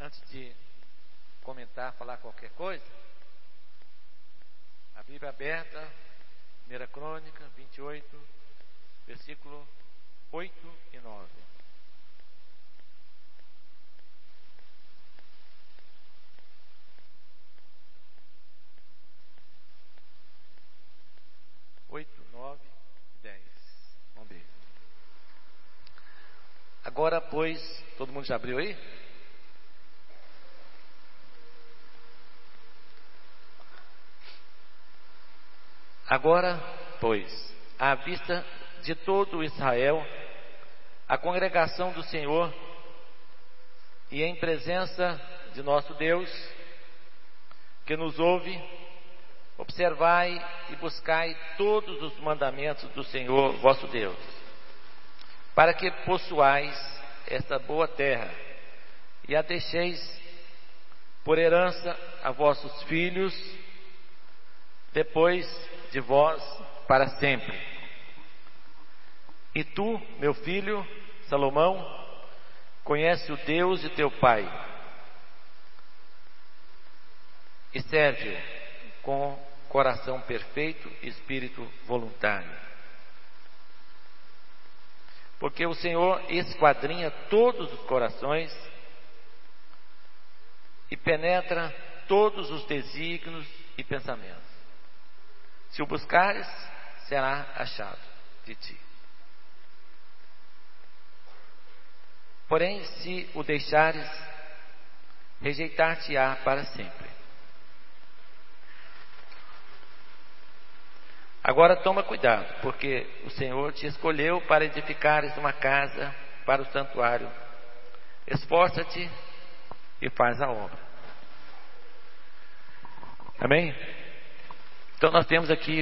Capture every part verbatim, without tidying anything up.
Antes de comentar, falar qualquer coisa, a Bíblia aberta, primeira Crônica, vinte e oito, versículo oito e nove. oito, nove e dez. Vamos ver. Agora, pois, todo mundo já abriu aí? Agora, pois, à vista de todo Israel, a congregação do Senhor, e em presença de nosso Deus, que nos ouve, observai e buscai todos os mandamentos do Senhor vosso Deus, para que possuais esta boa terra, e a deixeis por herança a vossos filhos, depois de vós para sempre. E tu, meu filho Salomão, conhece o Deus de teu pai, e serve-o com coração perfeito e espírito voluntário. Porque o Senhor esquadrinha todos os corações e penetra todos os desígnios e pensamentos. Se o buscares, será achado de ti. Porém, se o deixares, rejeitar-te-á para sempre. Agora toma cuidado, porque o Senhor te escolheu para edificares uma casa para o santuário. Esforça-te e faz a obra. Amém? Então nós temos aqui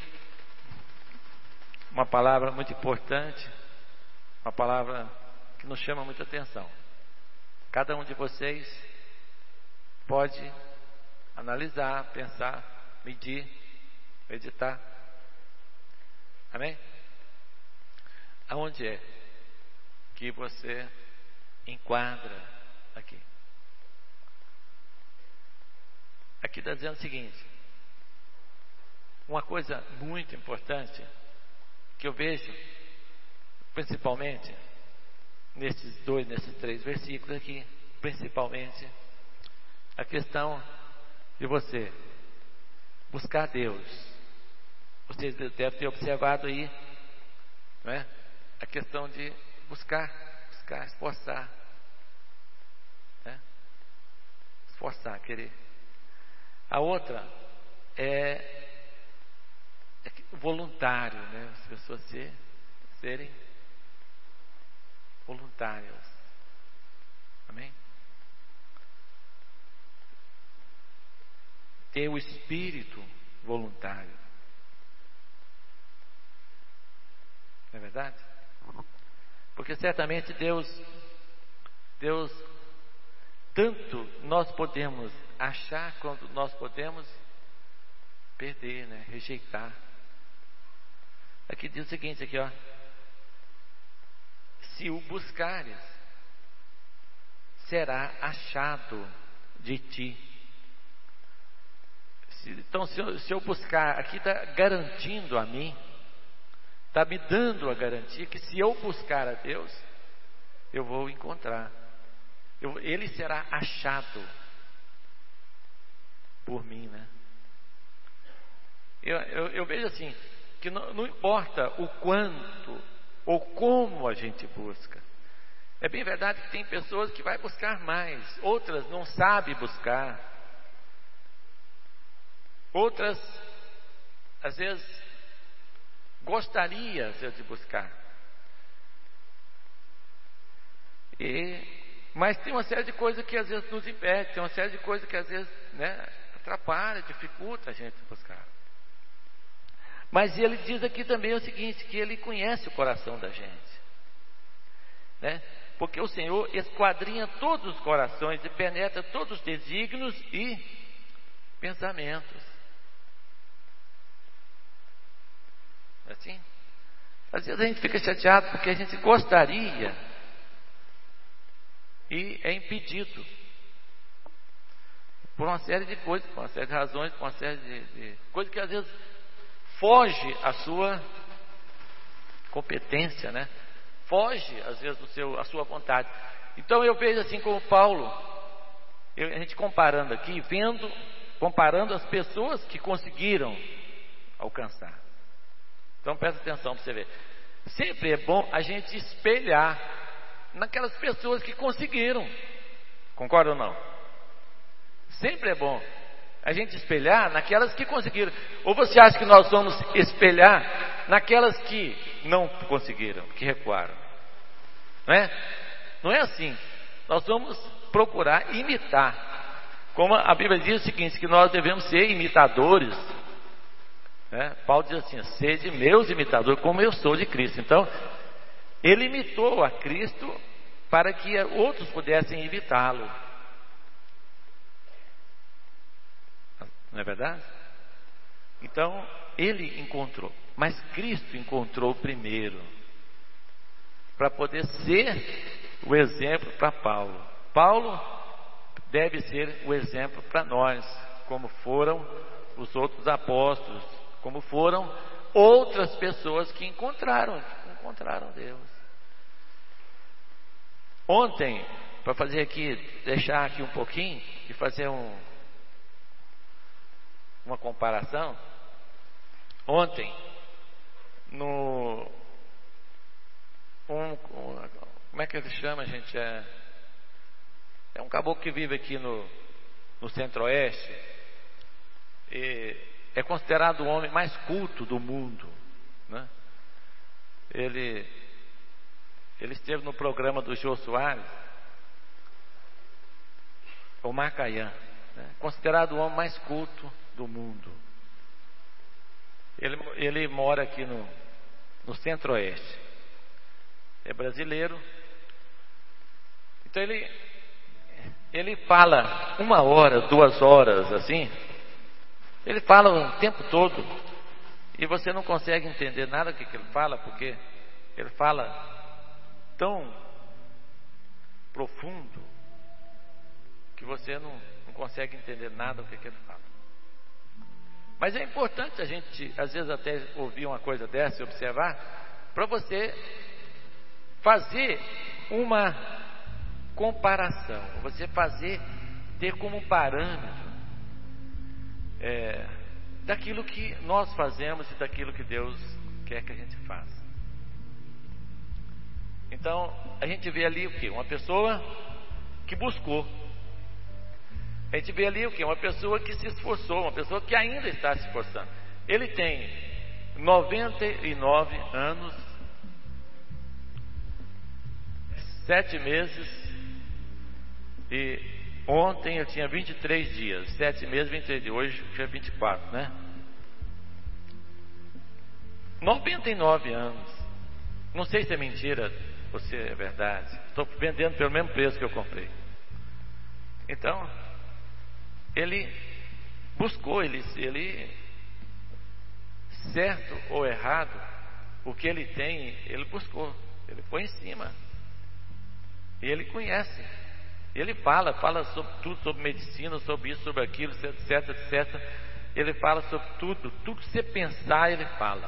uma palavra muito importante, uma palavra que nos chama muita atenção. Cada um de vocês pode analisar, pensar, medir, meditar. Amém? Aonde é que você enquadra aqui? Aqui está dizendo o seguinte: uma coisa muito importante que eu vejo, principalmente nesses dois, nesses três versículos aqui, principalmente a questão de você buscar Deus. Vocês devem ter observado aí, não é? A questão de buscar, buscar, esforçar, né? Esforçar, querer. A outra é, é voluntário, né? As pessoas ser, serem voluntárias. Amém? Ter o espírito voluntário. Não é verdade? Porque certamente Deus, Deus, tanto nós podemos achar quanto nós podemos perder, né? Rejeitar. Aqui diz o seguinte, aqui ó: se o buscares, será achado de ti. Se, então se eu, se eu buscar, aqui está garantindo a mim, está me dando a garantia que se eu buscar a Deus, eu vou encontrar. Eu, ele será achado por mim, né? Eu, eu, eu vejo assim, que não, não importa o quanto ou como a gente busca. É bem verdade que tem pessoas que vai buscar mais, outras não sabem buscar, outras às vezes gostaria de buscar, e, mas tem uma série de coisas que às vezes nos impede, tem uma série de coisas que às vezes, né, atrapalha, dificulta a gente buscar. Mas ele diz aqui também o seguinte, que ele conhece o coração da gente, né? Porque o Senhor esquadrinha todos os corações e penetra todos os desígnios e pensamentos. Assim? Às vezes a gente fica chateado porque a gente gostaria e é impedido. por uma série de coisas, por uma série de razões, por uma série de, de coisas que às vezes foge à sua competência, né? Foge às vezes do seu, à sua vontade. Então eu vejo assim como Paulo, eu, a gente comparando aqui, vendo, comparando as pessoas que conseguiram alcançar. Então presta atenção para você ver. Sempre é bom a gente espelhar naquelas pessoas que conseguiram. Concorda ou não? Sempre é bom a gente espelhar naquelas que conseguiram. Ou você acha que nós vamos espelhar naquelas que não conseguiram, que recuaram? Não é? Não é assim. Nós vamos procurar imitar. Como a Bíblia diz o seguinte, que nós devemos ser imitadores. Né? Paulo diz assim, sede meus imitadores, como eu sou de Cristo. Então, ele imitou a Cristo para que outros pudessem imitá-lo. Não é verdade? Então, ele encontrou. Mas Cristo encontrou primeiro. Para poder ser o exemplo para Paulo. Paulo deve ser o exemplo para nós. Como foram os outros apóstolos. Como foram outras pessoas que encontraram, encontraram Deus. Ontem, para fazer aqui, deixar aqui um pouquinho e fazer um, uma comparação. Ontem, no um, um, como é que ele chama, gente? É, é um caboclo que vive aqui no, no Centro-Oeste. E é considerado o homem mais culto do mundo, né? Ele, ele esteve no programa do Jô Soares, o Macayan, né? Considerado o homem mais culto do mundo. Ele, ele mora aqui no, no Centro-Oeste. É brasileiro. Então ele, ele fala uma hora, duas horas assim. Ele fala o tempo todo e você não consegue entender nada do que, que ele fala, porque ele fala tão profundo que você não, não consegue entender nada do que, que ele fala. Mas é importante a gente, às vezes, até ouvir uma coisa dessa e observar, para você fazer uma comparação, você fazer, ter como parâmetro É, daquilo que nós fazemos e daquilo que Deus quer que a gente faça. Então, a gente vê ali o que? Uma pessoa que buscou. A gente vê ali o que? Uma pessoa que se esforçou, uma pessoa que ainda está se esforçando. Ele tem noventa e nove anos, sete meses e ontem eu tinha vinte e três dias, sete meses, vinte e três dias, hoje já é vinte e quatro, né? noventa e nove anos. Não sei se é mentira ou se é verdade. Estou vendendo pelo mesmo preço que eu comprei. Então, ele buscou, ele, ele certo ou errado, o que ele tem, ele buscou. Ele foi em cima. E ele conhece. Ele fala, fala sobre tudo, sobre medicina, sobre isso, sobre aquilo, etc, etcétera. Ele fala sobre tudo, tudo que você pensar, ele fala.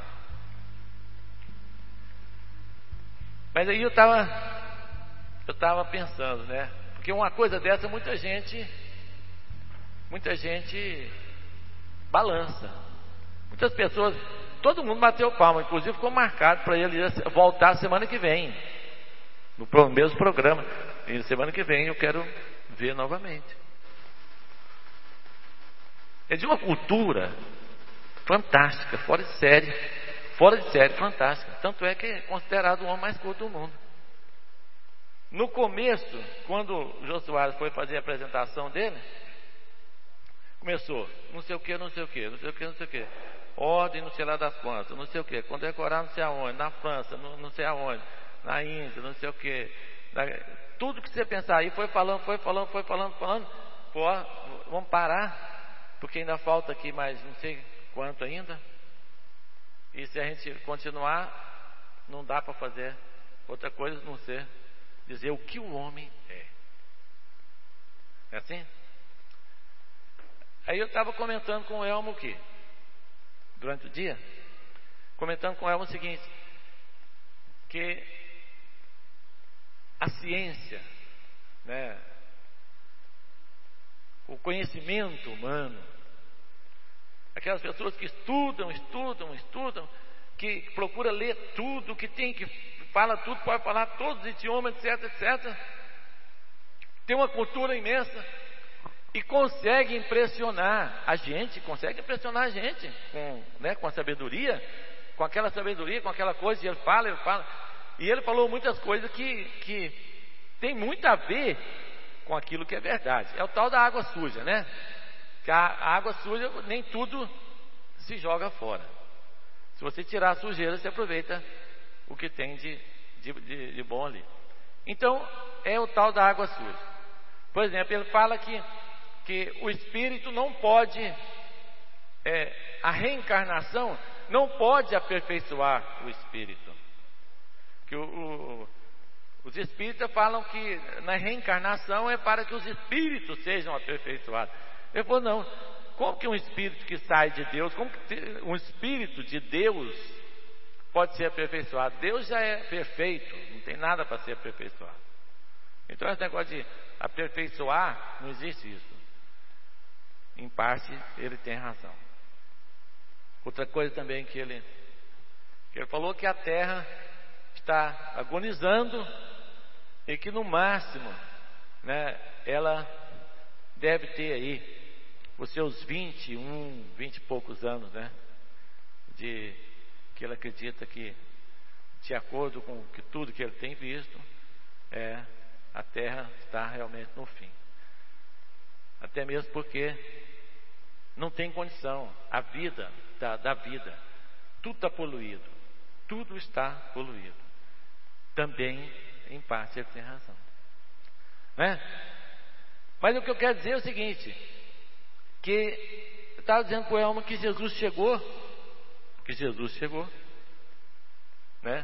Mas aí eu estava, eu estava pensando, né? Porque uma coisa dessa, muita gente, muita gente balança. Muitas pessoas, todo mundo bateu palma, inclusive ficou marcado para ele voltar semana que vem, no mesmo programa. E semana que vem eu quero ver novamente. É de uma cultura fantástica, fora de série, fora de série, fantástica. Tanto é que é considerado o homem mais culto do mundo. No começo, quando o Jô Soares foi fazer a apresentação dele, começou, não sei o que, não sei o que, não sei o que, não sei o que. Ordem, não sei lá das quantas, não sei o que, condecorar não sei aonde, na França, não, não sei aonde, na Índia, não sei o que. Na, tudo que você pensar aí, foi falando, foi falando, foi falando, falando. Pô, vamos parar, porque ainda falta aqui mais não sei quanto ainda. E se a gente continuar, não dá para fazer outra coisa não ser dizer o que o homem é. É assim? Aí eu estava comentando com o Elmo aqui, durante o dia, comentando com o Elmo o seguinte, que a ciência, né, o conhecimento humano, aquelas pessoas que estudam, estudam, estudam, que procura ler tudo, que tem, que fala tudo, pode falar todos os idiomas, etc, etcétera, tem uma cultura imensa e consegue impressionar a gente, consegue impressionar a gente com, né, com a sabedoria, com aquela sabedoria, com aquela coisa, e ele fala, ele fala, e ele falou muitas coisas que, que tem muito a ver com aquilo que é verdade. É o tal da água suja, né? Que a, a água suja, nem tudo se joga fora. Se você tirar a sujeira, você aproveita o que tem de, de, de, de bom ali. Então, é o tal da água suja. Por exemplo, ele fala que, que o espírito não pode, é, a reencarnação não pode aperfeiçoar o espírito. Que o, o, os espíritas falam que na reencarnação é para que os espíritos sejam aperfeiçoados. Ele falou, não, como que um espírito que sai de Deus, como que um espírito de Deus pode ser aperfeiçoado? Deus já é perfeito, não tem nada para ser aperfeiçoado. Então esse negócio de aperfeiçoar, não existe isso. Em parte ele tem razão. Outra coisa também que ele, que ele falou, que a terra está agonizando e que no máximo, né, ela deve ter aí os seus vinte e um, vinte e poucos anos, né, de que ele acredita que, de acordo com que tudo que ele tem visto, é, a terra está realmente no fim. Até mesmo porque não tem condição, a vida da, da vida, tudo está poluído, tudo está poluído. Também, em parte, ele tem razão, né? Mas o que eu quero dizer é o seguinte, que eu estava dizendo para o Elmo que Jesus chegou, que Jesus chegou, né?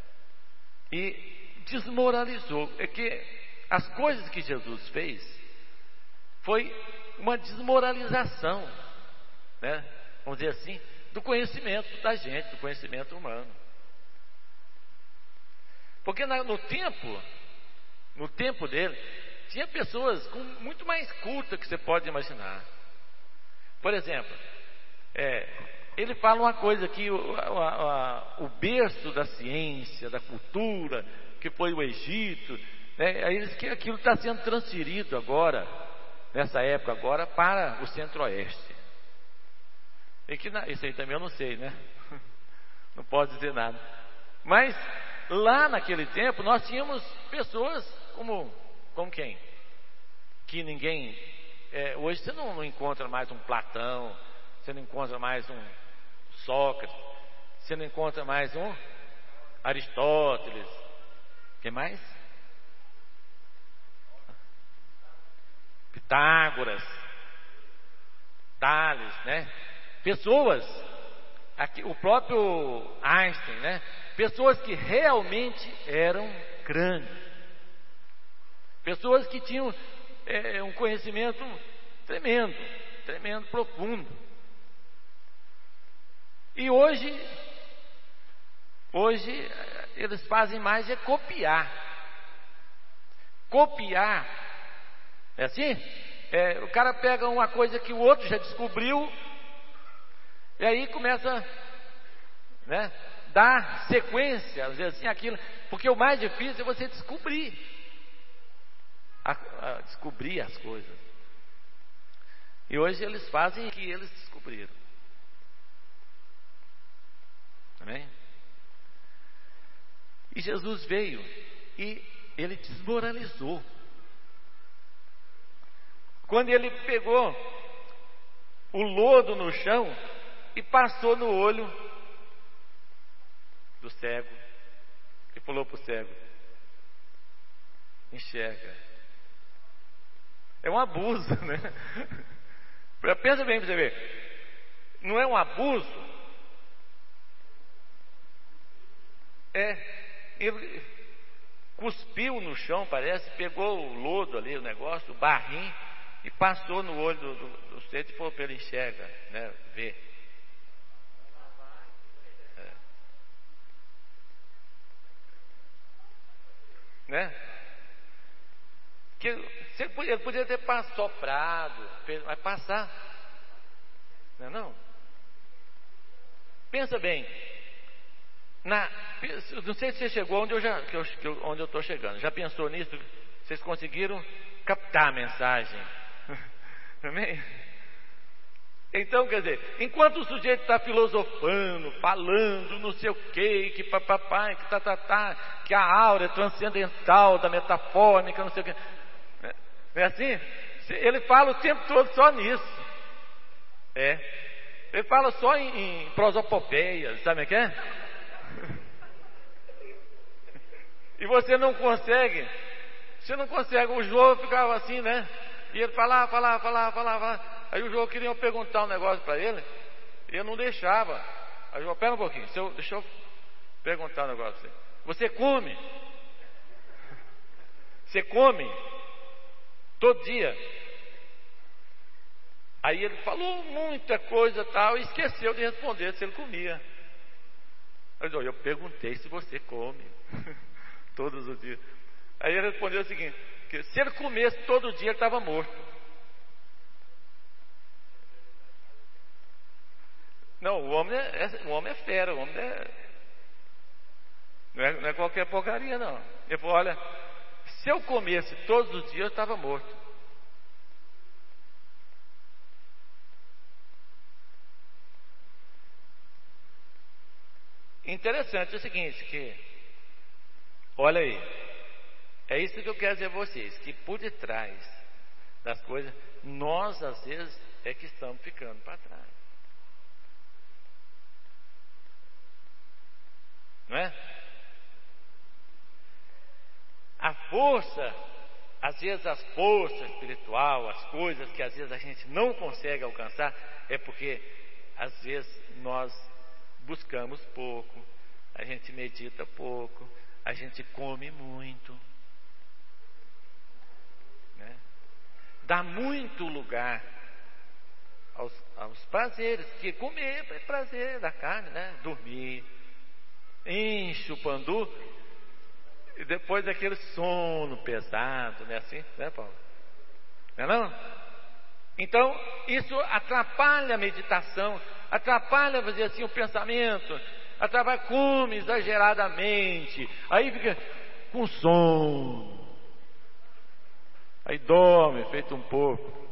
E desmoralizou. É que as coisas que Jesus fez foi uma desmoralização, né? Vamos dizer assim, do conhecimento da gente, do conhecimento humano. Porque no tempo, no tempo dele, tinha pessoas com muito mais cultas que você pode imaginar. Por exemplo, é, ele fala uma coisa que o, a, a, o berço da ciência, da cultura, que foi o Egito, né, aí diz que aquilo está sendo transferido agora, nessa época agora, para o Centro-Oeste. E que na, isso aí também eu não sei, né? Não posso dizer nada. Mas lá naquele tempo nós tínhamos pessoas como, como quem? Que ninguém, é, hoje você não, não encontra mais um Platão, você não encontra mais um Sócrates, você não encontra mais um Aristóteles. Quem mais? Pitágoras, Tales, né? Pessoas, aqui, o próprio Einstein, né? Pessoas que realmente eram grandes, pessoas que tinham é, um conhecimento tremendo, tremendo, profundo. E hoje, hoje eles fazem mais é copiar, copiar, é assim? É, o cara pega uma coisa que o outro já descobriu e aí começa, né, dar sequência, dizer assim, aquilo, porque o mais difícil é você descobrir, a, a descobrir as coisas. E hoje eles fazem o que eles descobriram. Amém? E Jesus veio e ele desmoralizou. Quando ele pegou o lodo no chão e passou no olho do cego, e falou para o cego: enxerga. É um abuso, né? Pensa bem para você ver. Não é um abuso? É, ele cuspiu no chão, parece, pegou o lodo ali, o negócio, o barrinho, e passou no olho do, do, do sujeito e falou para ele: enxerga, né? Vê. É. Né? Que ele podia, ele podia ter soprado, mas passar. Não é não? Pensa bem. Na, não sei se você chegou onde eu já, que eu, que eu, onde eu estou chegando. Já pensou nisso? Vocês conseguiram captar a mensagem? Amém? Então, quer dizer, enquanto o sujeito está filosofando, falando, não sei o que, que papapá, que tá, tá, tá, que a aura é transcendental da metafônica, não sei o que. Não é assim? Ele fala o tempo todo só nisso. É. Ele fala só em, em prosopopeia, sabe o que é? E você não consegue, você não consegue. O João ficava assim, né? E ele falava, falava, falava, falava. Aí o João queria perguntar um negócio para ele, e eu não deixava. Aí o João, pera um pouquinho, deixa eu, deixa eu perguntar um negócio para você. Você come? Você come? Todo dia? Aí ele falou muita coisa e tal, e esqueceu de responder se ele comia. Eu, eu perguntei se você come todos os dias. Aí ele respondeu o seguinte: que se ele comesse todo dia, ele estava morto. Não, o homem é, é, o homem é fera, o homem é não, é, não é qualquer porcaria, não. Ele falou: olha, se eu comesse todos os dias, eu estava morto. Interessante é o seguinte, que olha aí, é isso que eu quero dizer a vocês, que por detrás das coisas, nós às vezes é que estamos ficando para trás, não é? A força, às vezes as forças espiritual, as coisas que às vezes a gente não consegue alcançar, é porque às vezes nós buscamos pouco, a gente medita pouco, a gente come muito, né? Dá muito lugar aos, aos prazeres, que comer é prazer da carne, né? Dormir, enche o pandu, e depois aquele sono pesado, né? Assim, né, Paulo? Não é não? Então, isso atrapalha a meditação, atrapalha, vamos dizer assim, o pensamento, atrapalha, come exageradamente, aí fica com sono, aí dorme, feito um porco,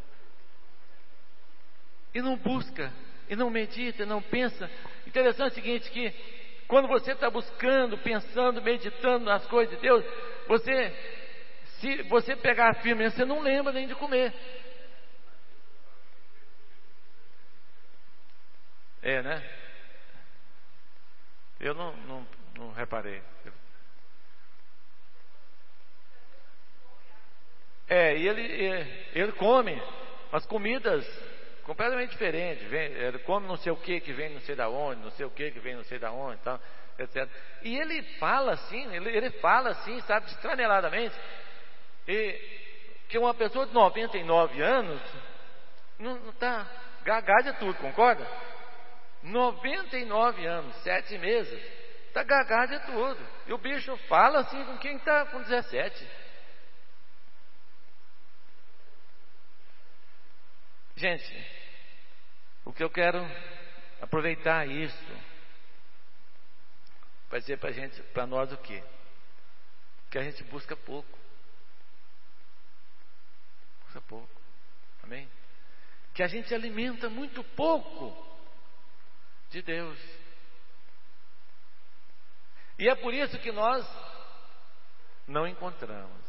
e não busca, e não medita, e não pensa. Interessante é o seguinte, que quando você está buscando, pensando, meditando nas coisas de Deus, você, se você pegar firme, você não lembra nem de comer. É, né? Eu não, não, não reparei. É, e ele, ele come as comidas completamente diferentes. Vem, ele come não sei o que que vem não sei da onde, não sei o que que vem não sei da onde, tal, etcétera. E ele fala assim, ele, ele fala assim, sabe, estraneladamente, e que uma pessoa de noventa e nove anos não está gaga de tudo, concorda? noventa e nove anos, sete meses, está gaga de tudo. E o bicho fala assim com quem está com dezessete. Gente, o que eu quero aproveitar isso para dizer para gente, para nós o quê? Que a gente busca pouco. Busca pouco. Amém? Que a gente alimenta muito pouco de Deus. E é por isso que nós não encontramos.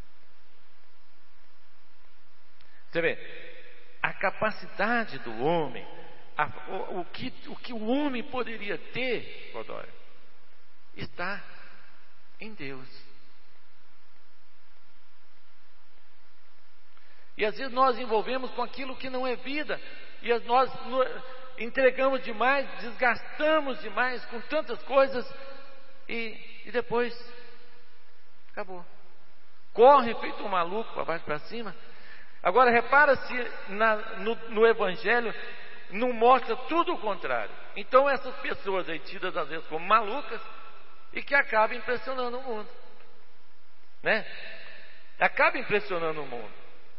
Você vê, a capacidade do homem, a, o, o, que, o que o homem poderia ter, Godói, está em Deus. E às vezes nós envolvemos com aquilo que não é vida, e nós entregamos demais, desgastamos demais com tantas coisas, e, e depois acabou. Corre feito um maluco para baixo para cima. Agora repara se na, no, no Evangelho não mostra tudo o contrário. Então essas pessoas aí tidas às vezes como malucas e que acabam impressionando o mundo, né? Acabam impressionando o mundo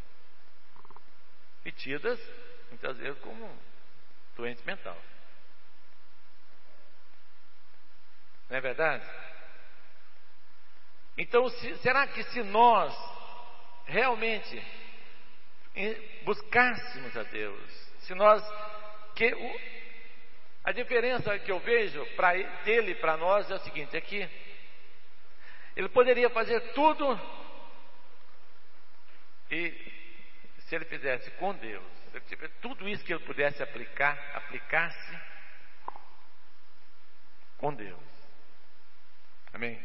e tidas muitas vezes como doente mental. Não é verdade? Então, se, será que se nós realmente buscássemos a Deus, se nós, que o, a diferença que eu vejo pra, dele para nós é o seguinte, é que ele poderia fazer tudo e se ele fizesse com Deus, se ele tivesse tudo isso que ele pudesse aplicar, aplicasse com Deus. Amém?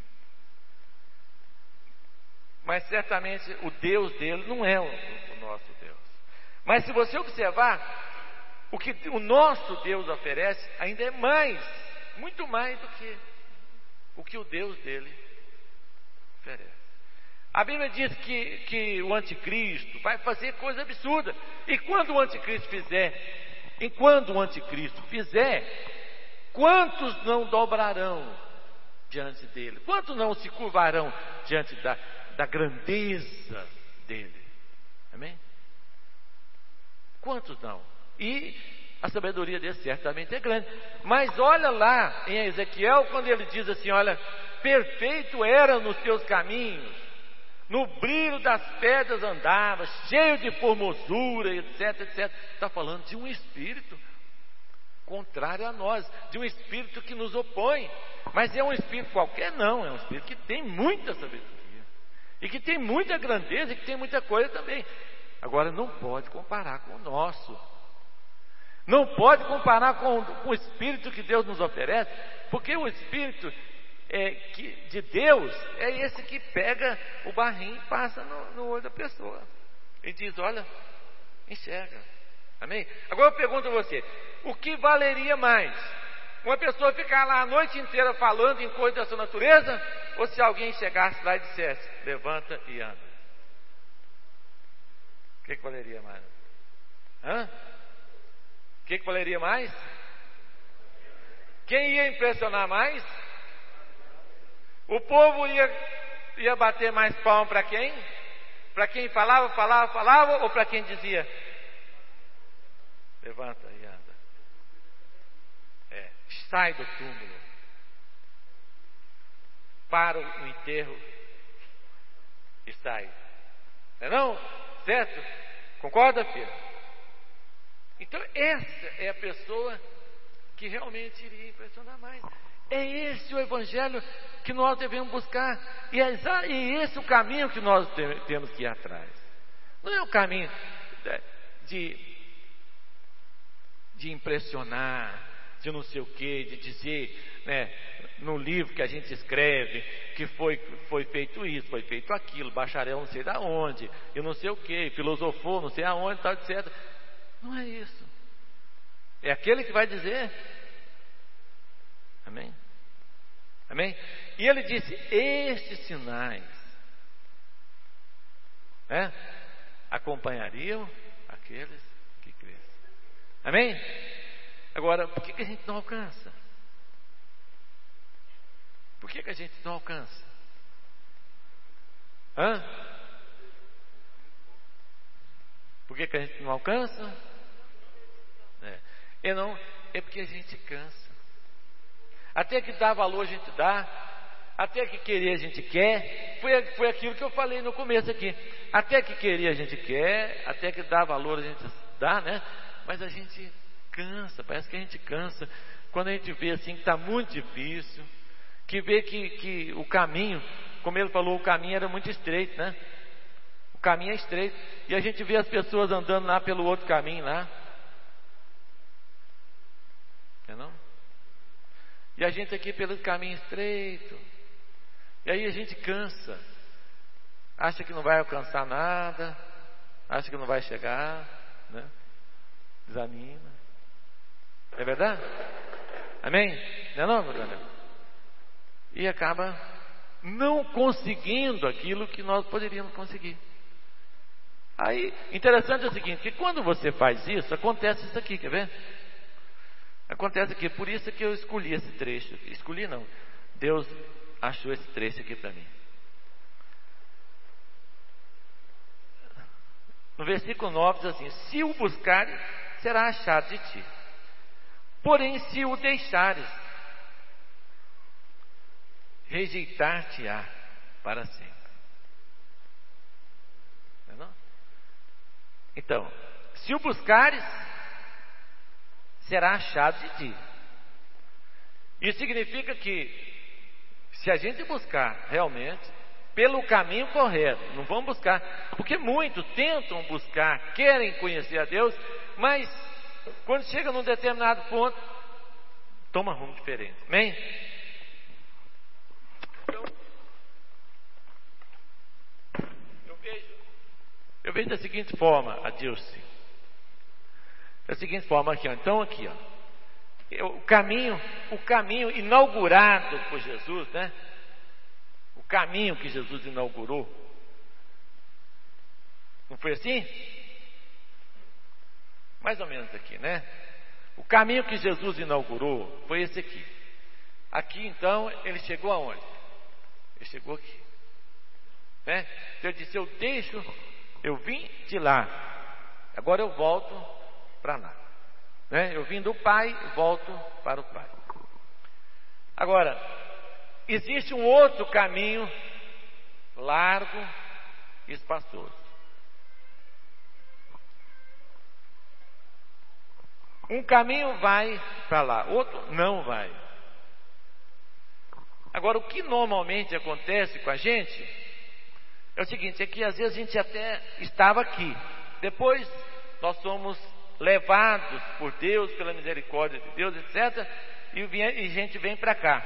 Mas certamente o Deus dele não é o, o nosso Deus. Mas se você observar, o que o nosso Deus oferece ainda é mais, muito mais do que o que o Deus dele oferece. A Bíblia diz que, que o anticristo vai fazer coisa absurda. E quando o anticristo fizer, e quando o anticristo fizer, quantos não dobrarão diante dele? Quantos não se curvarão diante da, da grandeza dele? Amém? Quantos não? E a sabedoria dele certamente é grande. Mas olha lá em Ezequiel, quando ele diz assim, olha, perfeito era nos teus caminhos, no brilho das pedras andava, cheio de formosura, etc, etc. Está falando de um espírito contrário a nós, de um espírito que nos opõe. Mas é um espírito qualquer? Não, é um espírito que tem muita sabedoria, e que tem muita grandeza, e que tem muita coisa também. Agora não pode comparar com o nosso, não pode comparar com, com o espírito que Deus nos oferece, porque o espírito é, que, de Deus é esse que pega o barrinho e passa no, no olho da pessoa e diz, olha, enxerga. Amém? Agora eu pergunto a você, o que valeria mais? Uma pessoa ficar lá a noite inteira falando em coisas da sua natureza, ou se alguém chegasse lá e dissesse, levanta e anda? O que, que valeria mais? Hã? O que, que valeria mais? Quem ia impressionar mais? O povo ia, ia bater mais palma para quem? Para quem falava, falava, falava, ou para quem dizia, levanta e anda? É, sai do túmulo, para o enterro e sai. Não é não? Certo? Concorda, filho? Então essa é a pessoa que realmente iria impressionar mais. É esse o evangelho que nós devemos buscar, e é esse o caminho que nós temos que ir atrás. Não é o caminho de, de impressionar, de não sei o que, de dizer, né, no livro que a gente escreve que foi, foi feito isso, foi feito aquilo, bacharel não sei da onde, e não sei o que, filosofou não sei aonde, tal, etcétera. Não é isso. É aquele que vai dizer. Amém? Amém? E ele disse, estes sinais, né, acompanhariam aqueles que crescem. Amém? Agora, por que, que a gente não alcança? Por que, que a gente não alcança? Hã? Por que, que a gente não alcança? É, é, não, é porque a gente cansa. Até que dá valor a gente dá, até que querer a gente quer. Foi, foi aquilo que eu falei no começo aqui. Até que querer a gente quer, até que dá valor a gente dá, né? Mas a gente cansa, parece que a gente cansa quando a gente vê assim que está muito difícil, que vê que, que o caminho, como ele falou, o caminho era muito estreito, né? O caminho é estreito, e a gente vê as pessoas andando lá pelo outro caminho lá, não é não? E a gente aqui pelo caminho estreito, e aí a gente cansa, acha que não vai alcançar nada, acha que não vai chegar, né? Desanima. É verdade? Amém? Não é não, meu Deus? E acaba não conseguindo aquilo que nós poderíamos conseguir. Aí, interessante é o seguinte, que quando você faz isso, acontece isso aqui, quer ver? Acontece aqui, por isso que eu escolhi esse trecho. Escolhi não, Deus achou esse trecho aqui para mim. No versículo nove diz assim: se o buscares, será achado de ti. Porém, se o deixares, rejeitar-te-á para sempre. Não é não? Então, se o buscares, será achado de ti. Isso significa que, se a gente buscar realmente pelo caminho correto, não vamos buscar, porque muitos tentam buscar, querem conhecer a Deus, mas quando chega num determinado ponto, toma rumo diferente. Amém? Então, eu vejo, eu vejo da seguinte forma, a Dilce. Da seguinte forma aqui, ó. Então aqui, ó, o caminho, o caminho inaugurado por Jesus, né? O caminho que Jesus inaugurou. Não foi assim? Mais ou menos aqui, né? O caminho que Jesus inaugurou foi esse aqui. Aqui então ele chegou aonde? Ele chegou aqui, né? Então ele disse: eu deixo, eu vim de lá, agora eu volto para lá, né? Eu vim do Pai, volto para o Pai. Agora, existe um outro caminho largo e espaçoso. Um caminho vai para lá, outro não vai. Agora, o que normalmente acontece com a gente é o seguinte: é que às vezes a gente até estava aqui, depois nós somos levados por Deus, pela misericórdia de Deus, etcétera, e a gente vem para cá,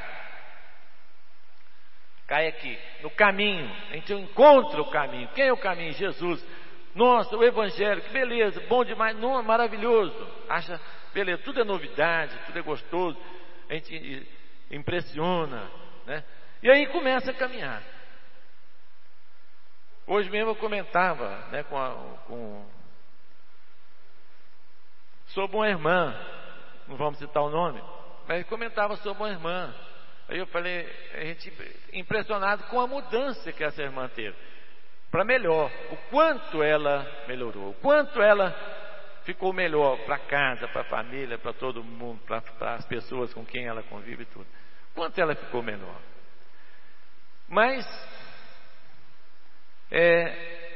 cai aqui, no caminho, a gente encontra o caminho. Quem é o caminho? Jesus. Nossa, o Evangelho, que beleza, bom demais, não, maravilhoso. Acha, beleza, tudo é novidade, tudo é gostoso, a gente impressiona, né? E aí começa a caminhar. Hoje mesmo eu comentava, né, com, a, com sobre uma irmã, não vamos citar o nome, mas comentava sobre uma irmã. Aí eu falei, a gente impressionado com a mudança que essa irmã teve para melhor, o quanto ela melhorou, o quanto ela ficou melhor para casa, para a família, para todo mundo, para as pessoas com quem ela convive e tudo, quanto ela ficou melhor. Mas é,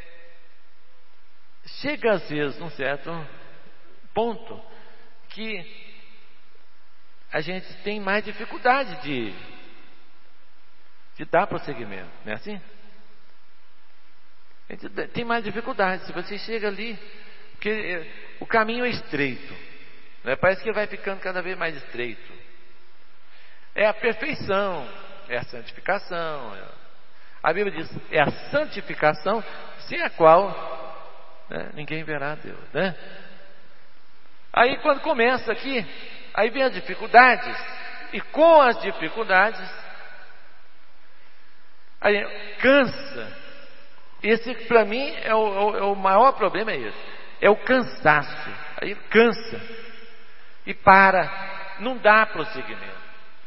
chega às vezes num certo ponto que a gente tem mais dificuldade de, de dar prosseguimento, não é assim? A gente tem mais dificuldade. Se você chega ali, porque o caminho é estreito, né? Parece que vai ficando cada vez mais estreito. É a perfeição, é a santificação. É... A Bíblia diz, é a santificação sem a qual, né, ninguém verá a Deus, né? Aí quando começa aqui, aí vem as dificuldades, e com as dificuldades, aí cansa. Esse para mim é o, é o maior problema, é esse, é o cansaço. Aí cansa e para, não dá prosseguimento,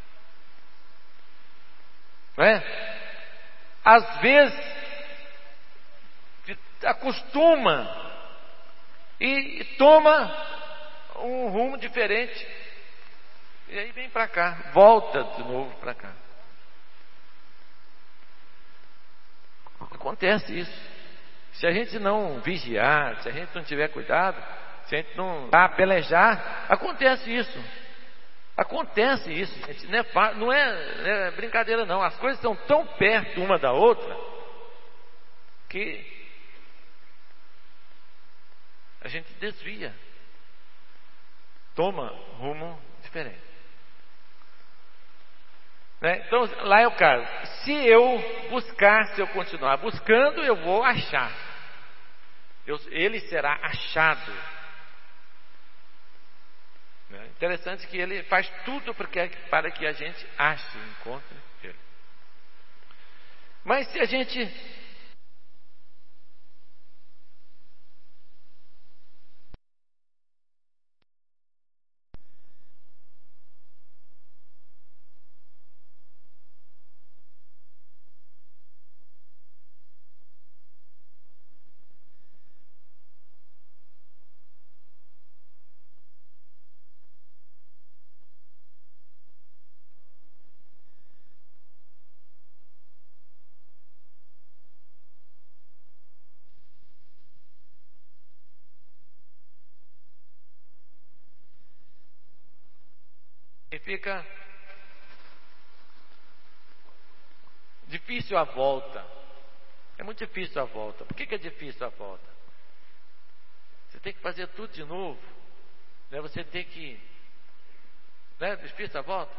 não é? Às vezes acostuma e, e toma um rumo diferente, e aí vem para cá, volta de novo para cá. Acontece isso. Se a gente não vigiar, se a gente não tiver cuidado, se a gente não tá, pelejar, acontece isso. Acontece isso, gente. Não é, não é, não é brincadeira não. As coisas estão tão perto uma da outra que a gente desvia, toma rumo diferente, né? Então lá é o caso. Se eu buscar, se eu continuar buscando, eu vou achar. Eu, ele será achado. Né? Interessante que ele faz tudo porque, para que a gente ache, encontre ele. Mas se a gente fica difícil a volta. É muito difícil a volta. Por que que é difícil a volta? Você tem que fazer tudo de novo, né? Você tem que, né? Difícil a volta.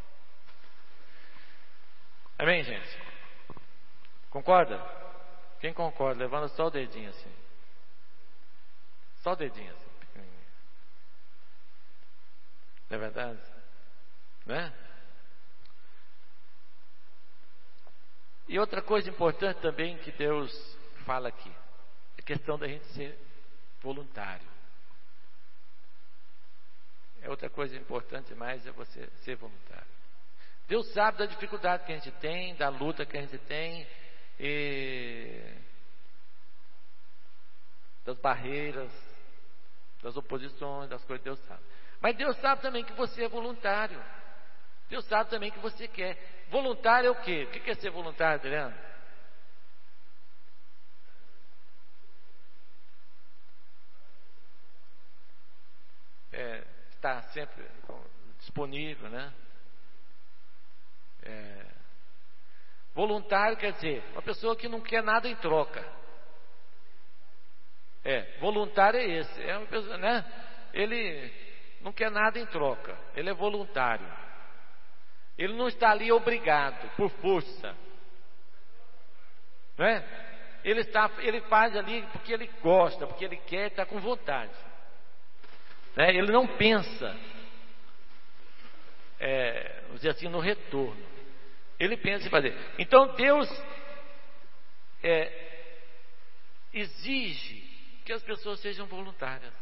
Amém, gente? Concorda? Quem concorda? Levanta só o dedinho assim. Só o dedinho assim, pequenininho. Não é verdade? Né? E outra coisa importante também que Deus fala aqui, é a questão da gente ser voluntário. É outra coisa importante mais, é você ser voluntário. Deus sabe da dificuldade que a gente tem, da luta que a gente tem, e das barreiras, das oposições, das coisas, Deus sabe. Mas Deus sabe também que você é voluntário. Deus sabe também que você quer. Voluntário é o quê? O que é ser voluntário, Adriano? É, estar sempre disponível, né? É, voluntário quer dizer uma pessoa que não quer nada em troca. É, voluntário é esse, é uma pessoa, né? Ele não quer nada em troca, ele é voluntário. Ele não está ali obrigado, por força, não é? Ele, está, ele faz ali porque ele gosta, porque ele quer, está com vontade, né? Ele não pensa, é, vamos dizer assim, no retorno. Ele pensa em fazer. Então Deus é, exige que as pessoas sejam voluntárias.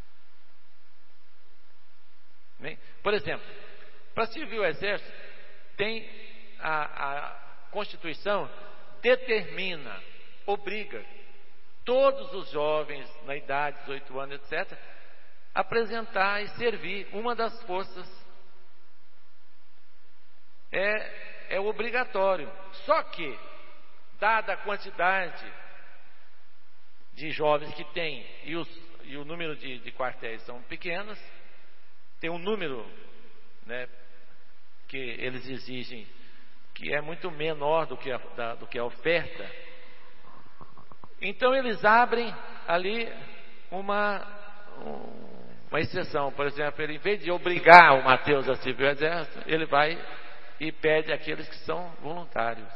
Bem? Por exemplo, para servir o exército, tem a, a Constituição determina, obriga todos os jovens na idade de dezoito anos, etcétera, a apresentar e servir uma das forças. É, é obrigatório. Só que, dada a quantidade de jovens que tem e, os, e o número de, de quartéis são pequenos, tem um número, né, que eles exigem, que é muito menor do que a, da, do que a oferta. Então eles abrem ali uma, uma exceção. Por exemplo, ele, em vez de obrigar o Mateus a servir o exército, ele vai e pede àqueles que são voluntários.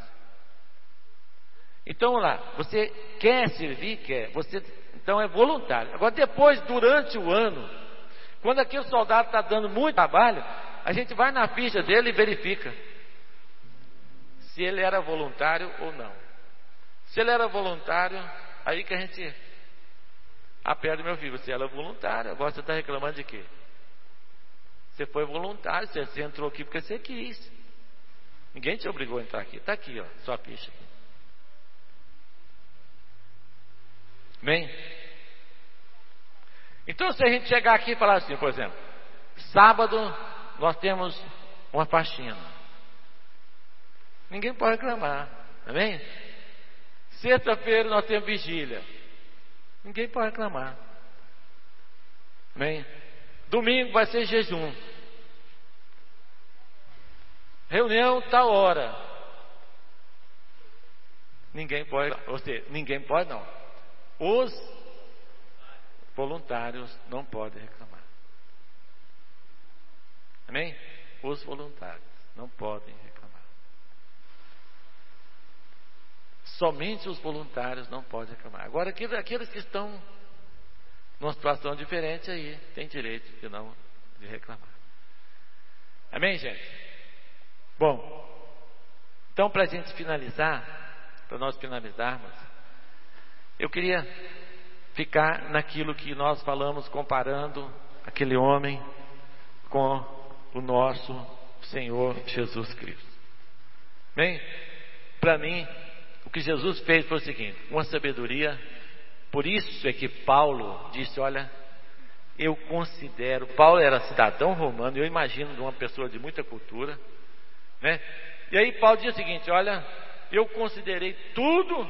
Então lá, você quer servir? Quer. Você, então é voluntário. Agora depois, durante o ano, quando aquele soldado está dando muito trabalho, a gente vai na ficha dele e verifica se ele era voluntário ou não. Se ele era voluntário, aí que a gente aperta, meu filho, você era voluntário, agora você está reclamando de quê? Você foi voluntário, você, você entrou aqui porque você quis. Ninguém te obrigou a entrar aqui. Está aqui, ó, sua ficha. Bem? Então, se a gente chegar aqui e falar assim, por exemplo, sábado nós temos uma faxina, ninguém pode reclamar, amém? Sexta-feira nós temos vigília, ninguém pode reclamar, amém? Domingo vai ser jejum, reunião tal hora, ninguém pode, ou seja, ninguém pode não, os voluntários não podem reclamar. Amém? Os voluntários não podem reclamar. Somente os voluntários não podem reclamar. Agora, aqueles, aqueles que estão numa situação diferente aí, têm direito de não de reclamar. Amém, gente? Bom, então para a gente finalizar, para nós finalizarmos, eu queria ficar naquilo que nós falamos, comparando aquele homem com o nosso Senhor Jesus Cristo. Bem, para mim, o que Jesus fez foi o seguinte, uma sabedoria. Por isso é que Paulo disse, olha, eu considero, Paulo era cidadão romano, eu imagino de uma pessoa de muita cultura, né? E aí Paulo diz o seguinte, olha, eu considerei tudo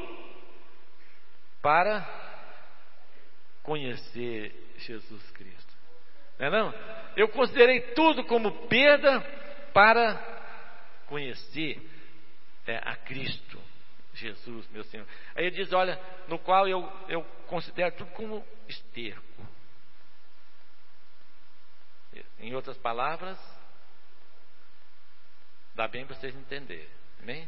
para conhecer Jesus Cristo. Não é não? Eu considerei tudo como perda para conhecer é, a Cristo Jesus, meu Senhor. Aí ele diz, olha, no qual eu, eu considero tudo como esterco. Em outras palavras, dá bem para vocês entenderem, amém?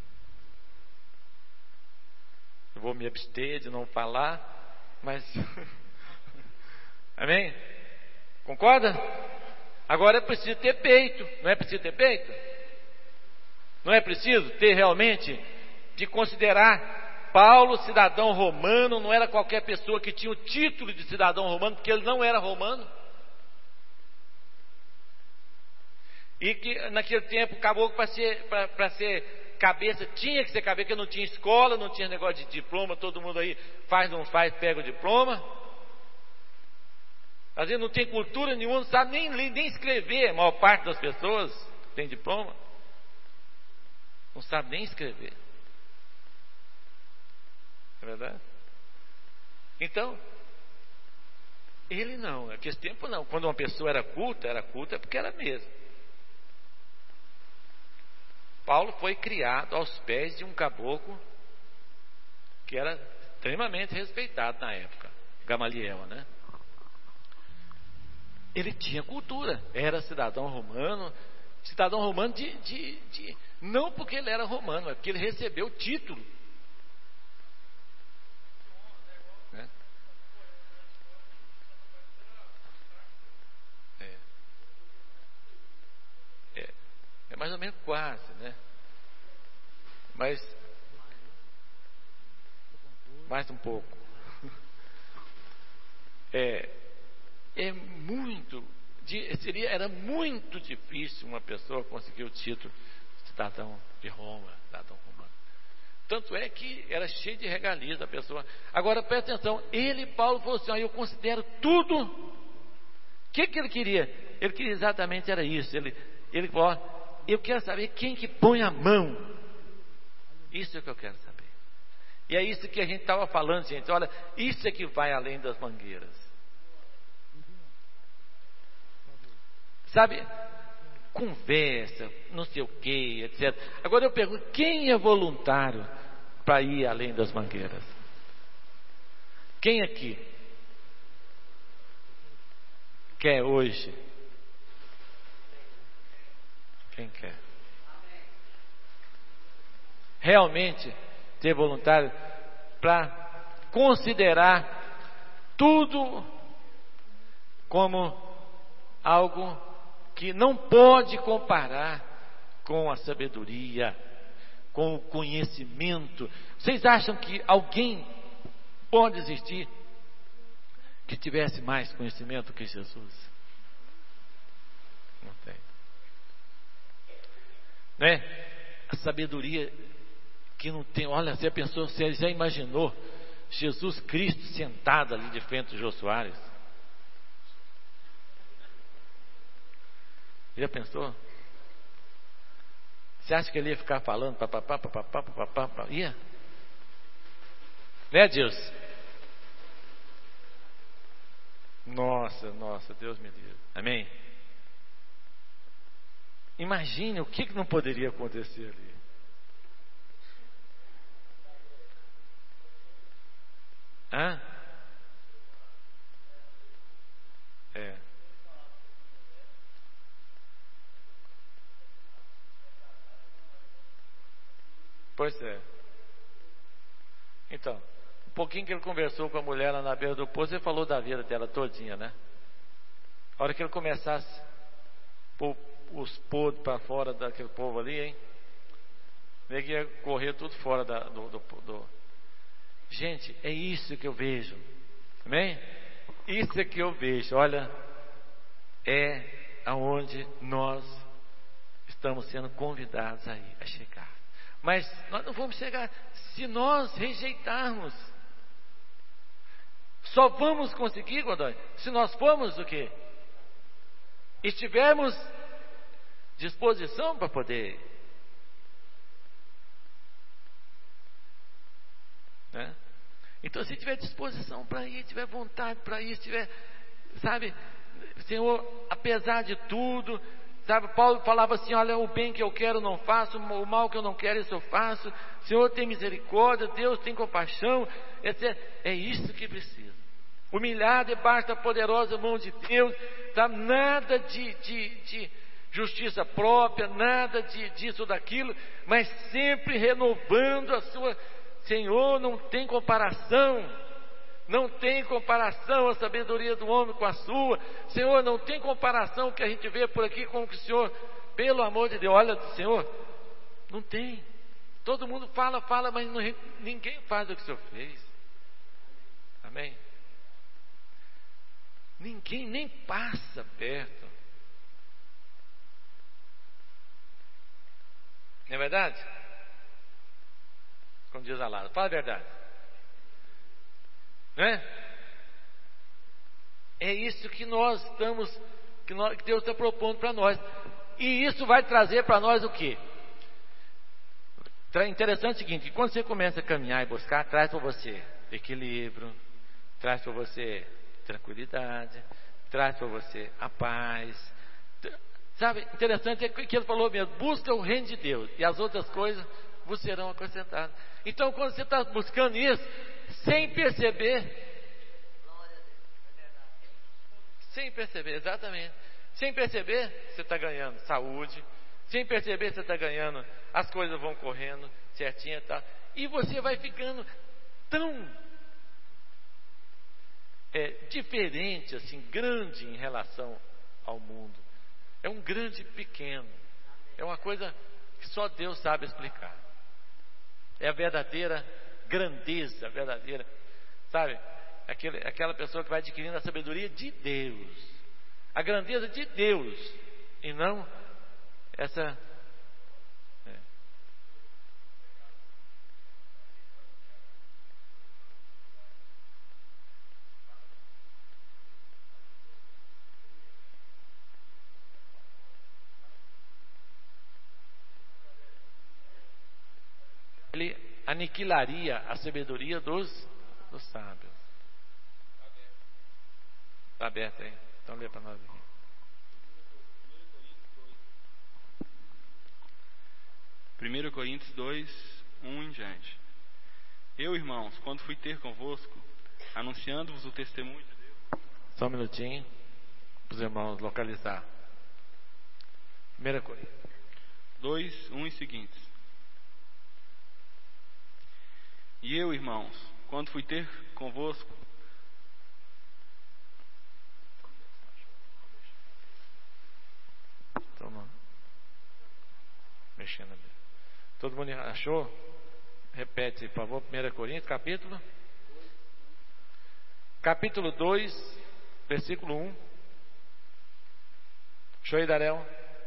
Eu vou me abster de não falar, mas amém? Concorda? Agora é preciso ter peito, não é preciso ter peito? Não é preciso ter realmente de considerar Paulo cidadão romano, não era qualquer pessoa que tinha o título de cidadão romano, porque ele não era romano. E que naquele tempo acabou para ser, para ser cabeça, tinha que ser cabeça, porque não tinha escola, não tinha negócio de diploma, todo mundo aí faz, não faz, pega o diploma. Às vezes não tem cultura nenhuma, não sabe nem ler, nem escrever, a maior parte das pessoas tem diploma. Não sabe nem escrever. É verdade? Então, ele não, naquele tempo não. Quando uma pessoa era culta, era culta porque era mesmo. Paulo foi criado aos pés de um caboclo que era extremamente respeitado na época, Gamaliel, né? Ele tinha cultura, era cidadão romano, cidadão romano de, de, de não porque ele era romano, é porque ele recebeu o título. Né? É. É. É mais ou menos quase, né? Mas mais um pouco. É, é muito, seria, era muito difícil uma pessoa conseguir o título de cidadão de Roma, cidadão romano. Tanto é que era cheio de regalias a pessoa. Agora presta atenção, ele, Paulo, falou assim: ó, eu considero tudo. O que, que ele queria? Ele queria exatamente era isso. Ele, ele falou: ó, eu quero saber quem que põe a mão. Isso é o que eu quero saber. E é isso que a gente estava falando, gente. Olha, isso é que vai além das mangueiras. Sabe, conversa, não sei o que, etcétera. Agora eu pergunto, quem é voluntário para ir além das mangueiras? Quem aqui quer hoje? Quem quer? Realmente ter voluntário para considerar tudo como algo que não pode comparar com a sabedoria, com o conhecimento. Vocês acham que alguém pode existir que tivesse mais conhecimento que Jesus? Não tem. Né? A sabedoria que não tem. Olha, você pensou, você já imaginou Jesus Cristo sentado ali de frente do Jô Soares? Já pensou? Você acha que ele ia ficar falando papapá, papapá, papapá, papapá? Ia? Né, Deus? Nossa, nossa, Deus me livre. Amém? Imagine o que, que não poderia acontecer ali. Hã? É. Pois é. Então, um pouquinho que ele conversou com a mulher lá na beira do poço, ele falou da vida dela todinha, né? A hora que ele começasse a pôr os podres para fora daquele povo ali, hein? Ele ia correr tudo fora da, do, do, do... Gente, é isso que eu vejo. Amém? Isso é que eu vejo. Olha, é aonde nós estamos sendo convidados a, ir, a chegar. Mas nós não vamos chegar se nós rejeitarmos. Só vamos conseguir, Godoy, se nós formos o quê? Estivermos disposição para poder. Né? Então, se tiver disposição para ir, tiver vontade para ir, se tiver, sabe, Senhor, apesar de tudo, sabe, Paulo falava assim, olha, o bem que eu quero não faço, o mal que eu não quero isso eu faço, Senhor tem misericórdia, Deus tem compaixão, etcétera. É isso que precisa, humilhar debaixo da poderosa mão de Deus, sabe? Nada de, de, de justiça própria, nada de, disso ou daquilo, mas sempre renovando a sua, Senhor, não tem comparação, não tem comparação a sabedoria do homem com a sua, Senhor, não tem comparação o que a gente vê por aqui com o que o Senhor, pelo amor de Deus, olha, Senhor, não tem, todo mundo fala, fala, mas não, ninguém faz o que o Senhor fez, amém? Ninguém nem passa perto, não é verdade? Como diz a Lara, fala a verdade, não é? É isso que nós estamos, que, nós, que Deus está propondo para nós, e isso vai trazer para nós o quê? Interessante o seguinte, que quando você começa a caminhar e buscar, traz para você equilíbrio, traz para você tranquilidade, traz para você a paz, sabe, interessante é que ele falou mesmo, busca o reino de Deus, e as outras coisas vos serão acrescentadas. Então quando você está buscando isso, sem perceber, sem perceber, exatamente, sem perceber, você está ganhando saúde, sem perceber, você está ganhando, as coisas vão correndo certinho e tal, e você vai ficando tão é, diferente, assim, grande em relação ao mundo. É um grande pequeno, é uma coisa que só Deus sabe explicar. É a verdadeira grandeza, a verdadeira, sabe, aquele, aquela pessoa que vai adquirindo a sabedoria de Deus, a grandeza de Deus, e não essa é. Ele aniquilaria a sabedoria dos, dos sábios. Está aberto aí, então lê para nós aqui. primeira Coríntios dois, um em diante. Eu, irmãos, quando fui ter convosco, anunciando-vos o testemunho de Deus. Só um minutinho, para os irmãos localizar. primeira Coríntios dois, um e seguintes. E eu, irmãos, quando fui ter convosco, Toma. Mexendo ali. Todo mundo achou? Repete, por favor, primeira Coríntios, capítulo capítulo dois, versículo um. Achou aí, Darel?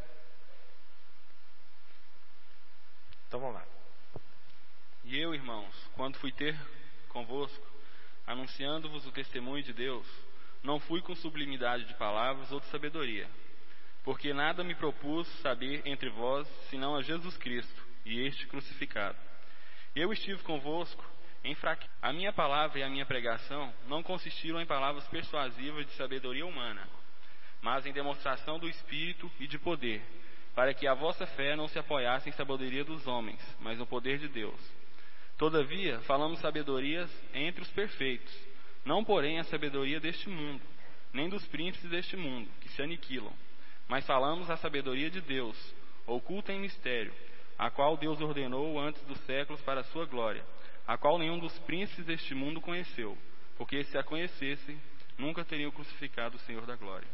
Então vamos lá. E eu, irmãos, quando fui ter convosco, anunciando-vos o testemunho de Deus, não fui com sublimidade de palavras ou de sabedoria, porque nada me propus saber entre vós, senão a Jesus Cristo, e este crucificado. Eu estive convosco em fraqueza. A minha palavra e a minha pregação não consistiram em palavras persuasivas de sabedoria humana, mas em demonstração do Espírito e de poder, para que a vossa fé não se apoiasse em sabedoria dos homens, mas no poder de Deus. Todavia, falamos sabedorias entre os perfeitos, não porém a sabedoria deste mundo, nem dos príncipes deste mundo, que se aniquilam, mas falamos a sabedoria de Deus, oculta em mistério, a qual Deus ordenou antes dos séculos para a sua glória, a qual nenhum dos príncipes deste mundo conheceu, porque se a conhecessem, nunca teriam crucificado o Senhor da glória.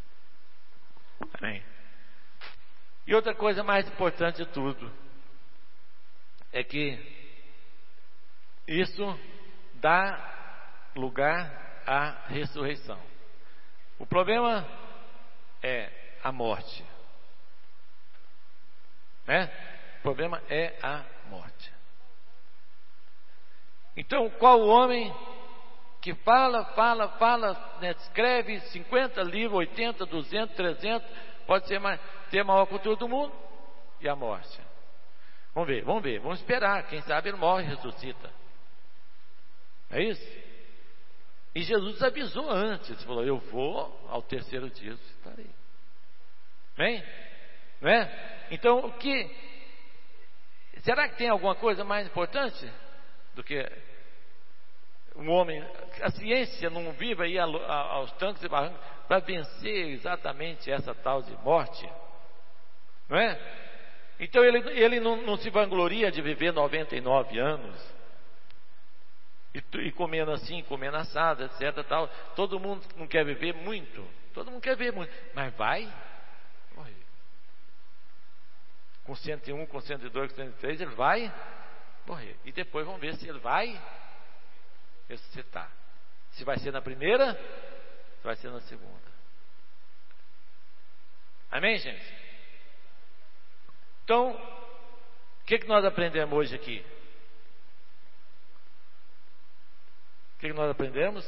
Amém. E outra coisa mais importante de tudo, é que isso dá lugar à ressurreição. O problema é a morte, né? O problema é a morte. Então, qual o homem que fala, fala, fala, né, escreve cinquenta livros, oitenta, duzentos, trezentos, pode ser mais, ter a maior cultura do mundo, e a morte? Vamos ver, vamos ver, vamos esperar, quem sabe ele morre e ressuscita. É isso? E Jesus avisou antes, falou: eu vou, ao terceiro dia estarei. Bem? Não é? Então, o que... será que tem alguma coisa mais importante do que um homem? A ciência não vive aí aos trancos e barrancos para vencer exatamente essa tal de morte, não é? Então ele, ele não, não se vangloria de viver noventa e nove anos e, e comendo assim, comendo assado, etc tal. Todo mundo não quer viver muito, todo mundo quer viver muito, mas vai morrer com cento e um, com cento e dois, com cento e três, ele vai morrer. E depois vamos ver se ele vai ressuscitar. Se vai ser na primeira, se vai ser na segunda. Amém, gente? Então, o que, que nós aprendemos hoje aqui? O que, que nós aprendemos?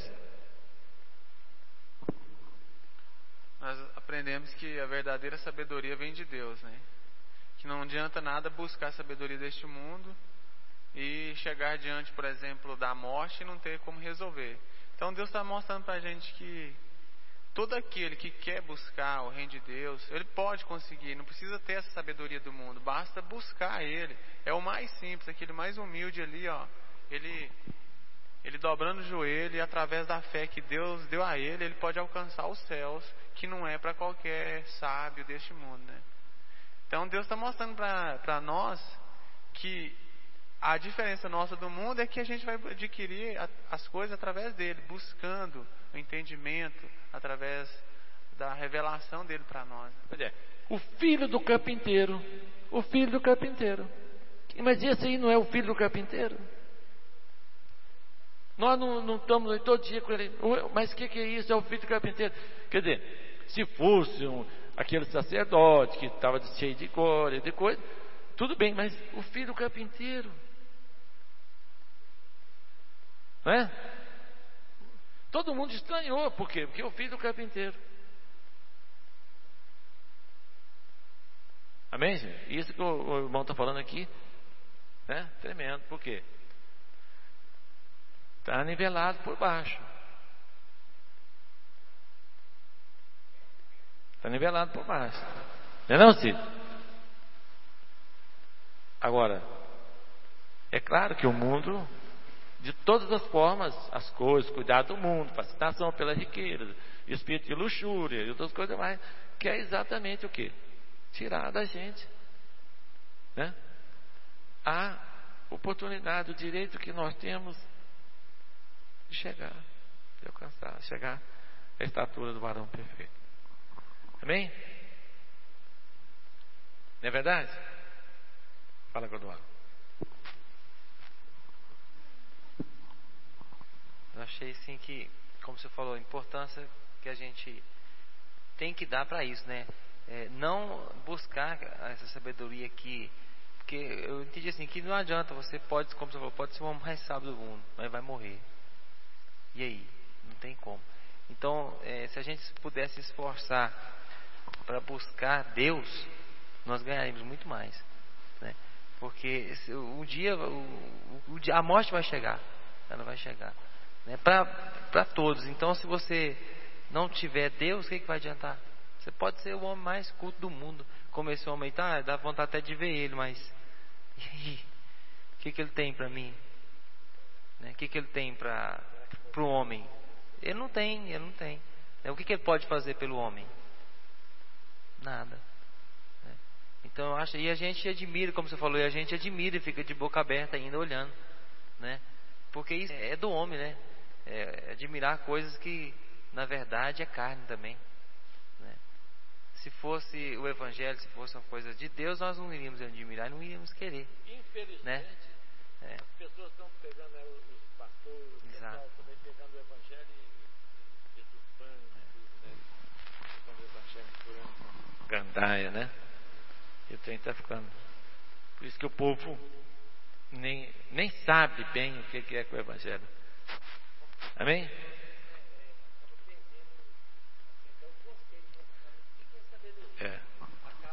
Nós aprendemos que a verdadeira sabedoria vem de Deus, né? Que não adianta nada buscar a sabedoria deste mundo e chegar diante, por exemplo, da morte e não ter como resolver. Então Deus está mostrando para a gente que todo aquele que quer buscar o reino de Deus, ele pode conseguir, não precisa ter essa sabedoria do mundo, basta buscar ele. É o mais simples, aquele mais humilde ali, ó. Ele, ele dobrando o joelho e através da fé que Deus deu a ele, ele pode alcançar os céus, que não é para qualquer sábio deste mundo, né? Então Deus está mostrando para nós que a diferença nossa do mundo é que a gente vai adquirir as coisas através dele, buscando o entendimento, através da revelação dele para nós. O filho do carpinteiro, o filho do carpinteiro. Mas esse aí não é o filho do carpinteiro? Nós não, não estamos todo dia com ele. Mas o que, que é isso? É o filho do carpinteiro. Quer dizer, se fosse um, aquele sacerdote que estava cheio de glória, de coisa, tudo bem, mas o filho do carpinteiro, não é? Todo mundo estranhou, por quê? Porque é o filho do carpinteiro. Amém, gente? Isso que o, o irmão está falando aqui, né? Tremendo, por quê? Está nivelado por baixo. Está nivelado por baixo. Não é não, Cid? Agora, é claro que o mundo, de todas as formas, as coisas, cuidar do mundo, fascinação pela riqueza, espírito de luxúria e outras coisas mais, que é exatamente o quê? Tirar da gente, né? A oportunidade, o direito que nós temos de chegar, de alcançar, chegar à estatura do varão perfeito. Amém? Não é verdade? Fala, Godoal. Eu achei assim que, como você falou, a importância que a gente tem que dar para isso, né? É, não buscar essa sabedoria aqui, porque eu entendi assim que não adianta, você pode, como você falou, pode ser o homem mais sábio do mundo, mas vai morrer. E aí? Não tem como. Então, é, se a gente pudesse esforçar para buscar Deus, nós ganharíamos muito mais, né? Porque um dia, o, o, a morte vai chegar, ela vai chegar, né? Para todos. Então, se você não tiver Deus, o que, que vai adiantar? Você pode ser o homem mais culto do mundo, como esse homem aí, tá? Dá vontade até de ver ele, mas e aí? O que, que ele tem para mim? Né? O que, que ele tem para o homem? Ele não tem, ele não tem. O que, que ele pode fazer pelo homem? Nada. Né? Então eu acho, e a gente admira, como você falou, e a gente admira e fica de boca aberta ainda olhando, né? Porque isso é do homem, né? É admirar coisas que na verdade é carne também, né? Se fosse o evangelho, se fosse uma coisa de Deus, nós não iríamos admirar, não iríamos querer. Infelizmente, né? É. As pessoas estão pegando, né, os pastores, o pessoal também pegando o evangelho e deturpando tudo, né? Quando o evangelho por gandaia, né? E o trem está ficando. Por isso que o povo nem, nem sabe bem o que é que é o evangelho. Amém? É.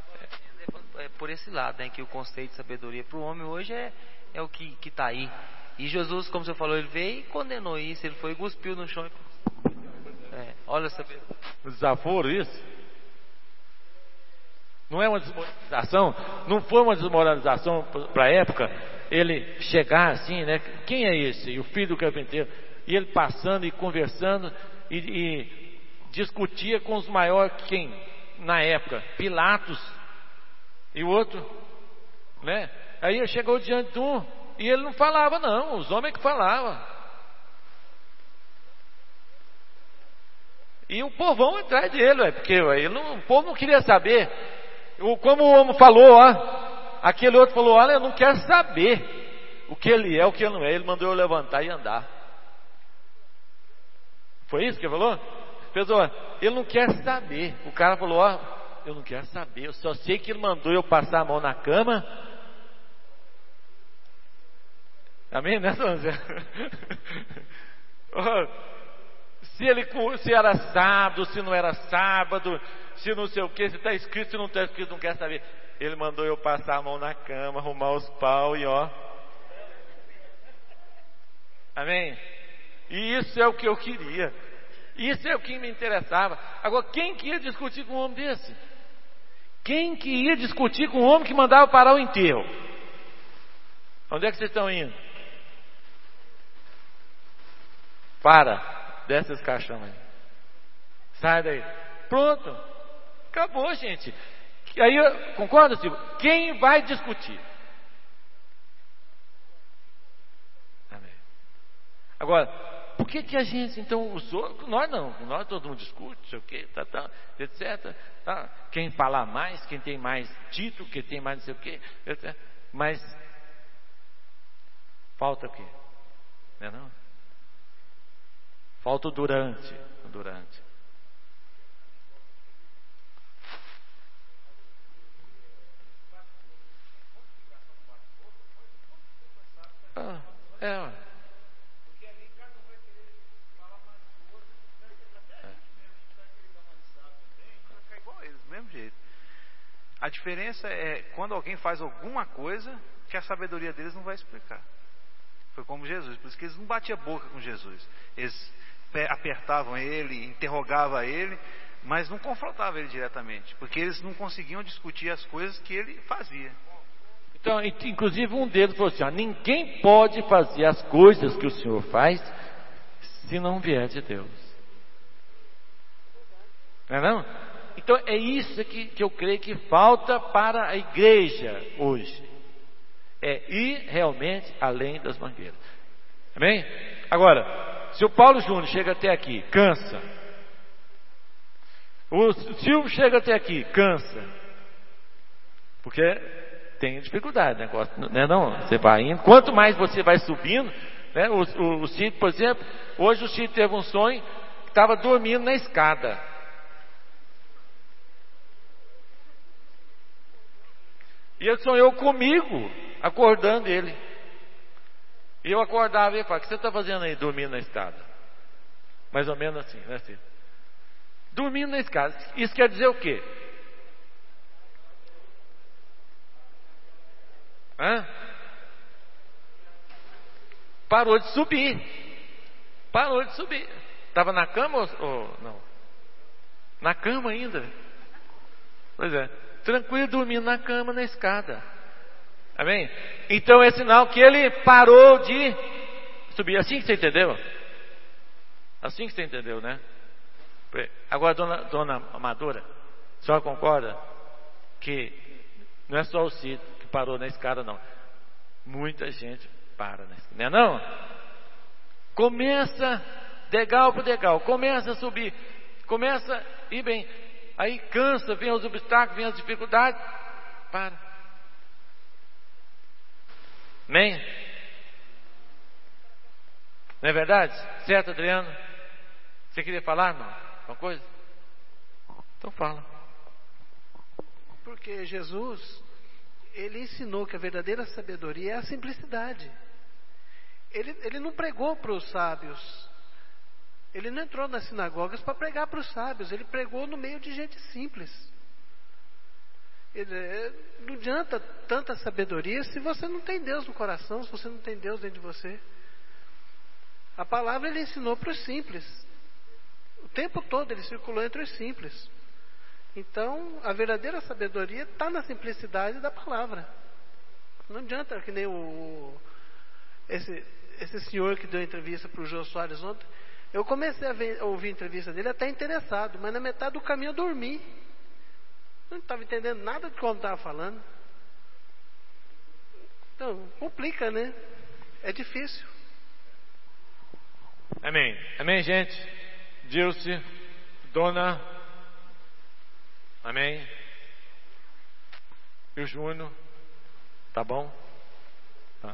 É por esse lado, né, que o conceito de sabedoria para o homem hoje é, é o que está aí, E Jesus, como você falou, ele veio e condenou isso. Ele foi e cuspiu no chão. É, olha essa... Desaforo isso? Não é uma desmoralização? Não foi uma desmoralização para a época? Ele chegar assim, né? Quem é esse? E o filho do carpinteiro. E ele passando e conversando e, e discutia com os maiores, quem? Na época, Pilatos. E o outro, né? Aí ele chegou diante de um e ele não falava não, os homens que falavam. E o povão atrás dele, ué, porque ué, ele não, o povo não queria saber. O, como o homem falou, ó, aquele outro falou, olha, eu não quero saber o que ele é, o que ele não é. Ele mandou eu levantar e andar. Foi isso que ele falou? Pessoal, ele não quer saber. O cara falou, ó, eu não quero saber, eu só sei que ele mandou eu passar a mão na cama. Amém, né, Dona Zé? Se ele se era sábado, se não era sábado, se não sei o que, se está escrito, se não está escrito, não quer saber. Ele mandou eu passar a mão na cama, arrumar os pau e ó. Amém? E isso é o que eu queria. Isso é o que me interessava. Agora, quem que ia discutir com um homem desse? Quem que ia discutir com um homem que mandava parar o enterro? Onde é que vocês estão indo? Para, desce esse caixão aí. Sai daí. Pronto. Acabou, gente. Aí, concorda, Silvio? Quem vai discutir? Amém. Agora, por que que a gente, então, os outros, nós não, nós todo mundo discute, sei o que, tá, tá, etcétera. Tá? Quem falar mais, quem tem mais título, quem tem mais não sei o que, etcétera. Mas, falta o quê? Não é não? Falta o durante, o durante. Ah, é, ó. Porque ali cada um vai querer falar mais do outro. Até a gente mesmo, a gente vai querer dar uma lição também, vai ficar igual a eles, do mesmo jeito. A diferença é quando alguém faz alguma coisa que a sabedoria deles não vai explicar. Foi como Jesus, por isso que eles não batiam boca com Jesus. Eles apertavam ele, interrogavam ele, mas não confrontavam ele diretamente, porque eles não conseguiam discutir as coisas que ele fazia. Então, inclusive um deles falou assim, ó, ninguém pode fazer as coisas que o Senhor faz se não vier de Deus. Não é não? Então é isso que, que eu creio que falta para a igreja hoje. É ir realmente além das mangueiras. Amém? Agora, se o Paulo Júnior chega até aqui, cansa. O Silvio chega até aqui, cansa. Porque tem dificuldade, negócio, né? Não, você vai indo. Quanto mais você vai subindo, né? O, o, o Cid, por exemplo, hoje o Cid teve um sonho que estava dormindo na escada. E ele sonhou comigo, acordando ele. E eu acordava e ele falava, o que você está fazendo aí, dormindo na escada? Mais ou menos assim, né, Cid? Dormindo na escada. Isso quer dizer o quê? Hã? Parou de subir. Parou de subir. Estava na cama ou, ou não? Na cama ainda. Pois é. Tranquilo, dormindo na cama, na escada. Amém? Então é sinal que ele parou de subir. Assim que você entendeu? Assim que você entendeu, né? Agora, dona, dona Amadora, a senhora concorda que não é só o Cid que parou na escada, não. Muita gente para na escada, não é não? Começa degrau por degrau, começa a subir, começa a ir bem, aí cansa, vem os obstáculos, vem as dificuldades, para. Amém? Não é verdade? Certo, Adriano? Você queria falar, irmão? Uma coisa? Então fala. Porque Jesus, ele ensinou que a verdadeira sabedoria é a simplicidade. Ele, ele não pregou para os sábios. Ele não entrou nas sinagogas para pregar para os sábios. Ele pregou no meio de gente simples. Não adianta tanta sabedoria se você não tem Deus no coração, se você não tem Deus dentro de você. A palavra ele ensinou para os simples. O tempo todo ele circulou entre os simples. Então, a verdadeira sabedoria está na simplicidade da palavra. Não adianta que nem o esse, esse senhor que deu entrevista para o Jô Soares ontem. Eu comecei a, ver, a ouvir a entrevista dele até interessado, mas na metade do caminho eu dormi. Não estava entendendo nada de como estava falando. Então, complica, né? É difícil. Amém. Amém, gente? Dilce, Dona. Amém. E o Júnior. Tá bom? Tá.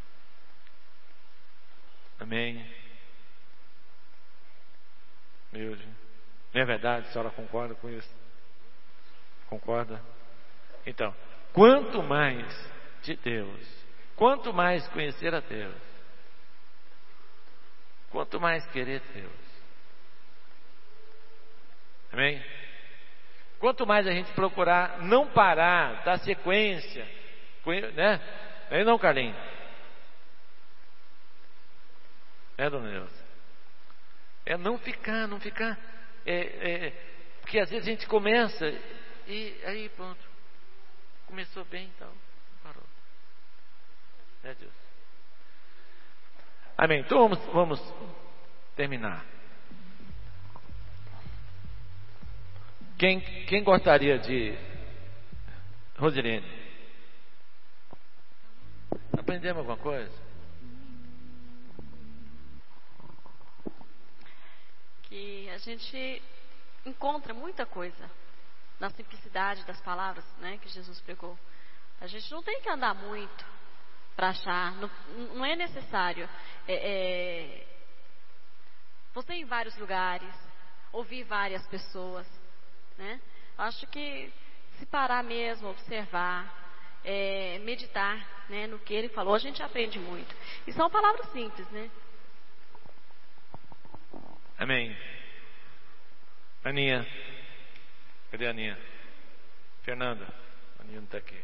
Amém. Meu Deus. Não é verdade? A senhora concorda com isso? Concorda? Então, quanto mais de Deus, quanto mais conhecer a Deus, quanto mais querer Deus. Amém? Quanto mais a gente procurar não parar, dar sequência, né? Aí não, Carlinhos? É, dona Neuza? É não ficar, não ficar. É, é, porque às vezes a gente começa e aí pronto. Começou bem, então parou. É Deus. Amém. Então vamos, vamos terminar. Quem, quem gostaria de... Rosilene, aprendemos alguma coisa? Que a gente encontra muita coisa na simplicidade das palavras, né, que Jesus pregou. A gente não tem que andar muito para achar, não, não é necessário. É, é, você ir em vários lugares, ouvir várias pessoas, né? Acho que se parar mesmo, observar, é, meditar, né, no que ele falou, a gente aprende muito. E são palavras simples, né? Amém. Aninha. Cadê a Aninha? Fernanda. A Aninha não está aqui.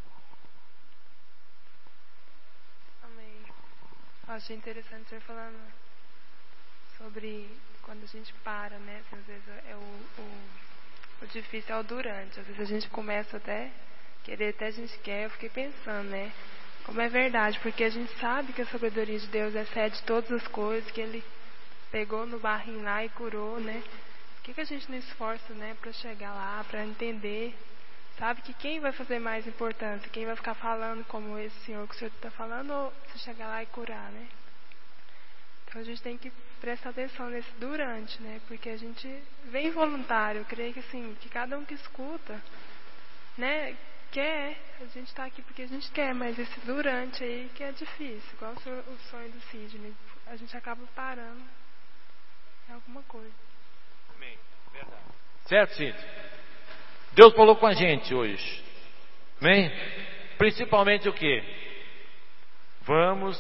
Amém. Achei interessante você falando sobre quando a gente para, né? Assim, às vezes é o, o, o difícil é o durante. Às vezes a gente começa até querer, até a gente quer. Eu fiquei pensando, né? Como é verdade, porque a gente sabe que a sabedoria de Deus excede todas as coisas, que Ele pegou no barrinho lá e curou, né? Por que, que a gente não esforça, né, para chegar lá, para entender? Sabe que quem vai fazer mais importância? Quem vai ficar falando como esse senhor que o senhor está falando, ou se chegar lá e curar, né? Então a gente tem que prestar atenção nesse durante, né? Porque a gente vem voluntário. Eu creio que assim, que cada um que escuta, né, quer. A gente está aqui porque a gente quer, mas esse durante aí que é difícil. Igual o sonho do Sidney. A gente acaba parando em alguma coisa. Amém. Verdade. Certo, Cid? Deus falou com a gente hoje. Amém? Principalmente o que? Vamos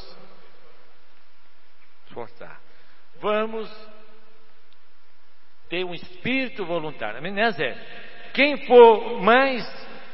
esforçar. Vamos ter um espírito voluntário. Amém, né, Zé? Quem for mais...